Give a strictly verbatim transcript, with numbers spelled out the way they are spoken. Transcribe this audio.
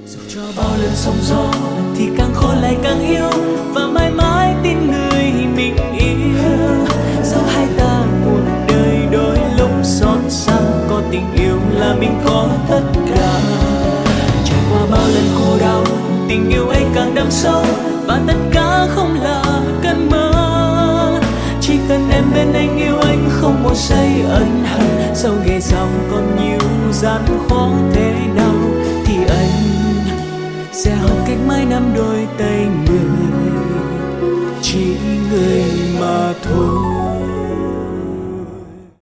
Dù cho bao lần sóng gió thì càng khôn lại càng yêu, và mãi mãi tin người mình yêu. Dẫu hai ta cuộc đời đôi lúc xót xa, có tình yêu là mình có tất cả. Trải qua bao lần khổ đau, tình yêu ấy càng đậm sâu, và tất cả không là cơn mơ. Chỉ cần em bên anh, yêu anh không một giây ân hận. Dẫu ghê dòng còn nhiều gian khó thế nào, thì anh sẽ học cách mãi nắm đôi tay.